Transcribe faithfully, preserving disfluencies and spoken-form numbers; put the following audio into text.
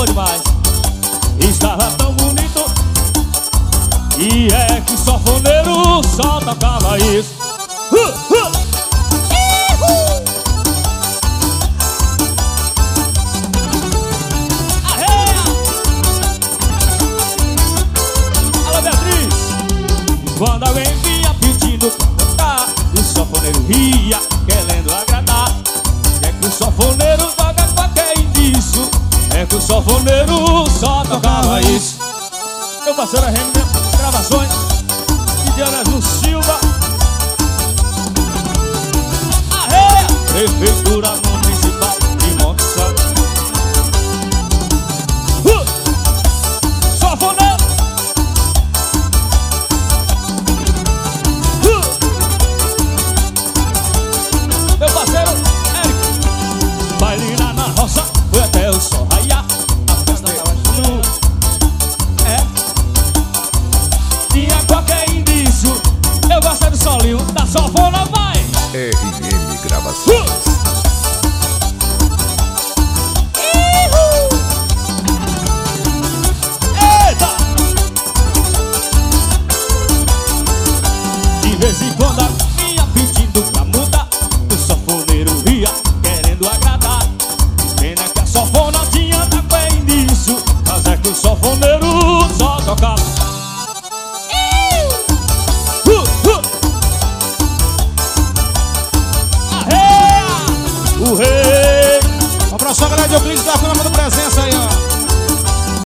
boa demais. Estava tão bonito, e é que o sanfoneiro só tocava isso. uh, uh. Alô, Beatriz. E quando alguém vinha pedindo pra cantar, o sanfoneiro ria, querendo agradar. É que o sanfoneiro toca qualquer indício, é que o sanfoneiro só tocava isso. Meu parceiro Remy, gravações e Diana do Silva. Arreia! Prefeitura Municipal de Monte Santo. uh! Sanfoneiro. uh! Meu parceiro Eric. Baile lá na roça, foi até o sol raiar. A festa tava chuva. É. Tinha qualquer indício. Eu gostei do solinho da sanfona, vai! R M Gravações. uh! Eita! De vez em quando a minha pedindo pra mudar, o sanfoneiro ria, querendo agradar. Pena que a sanfona tinha da com indício, mas é que o sanfoneiro só tocava. uh, uh. Arreia! O rei! Um abraço, galera de Euclides da Cunha,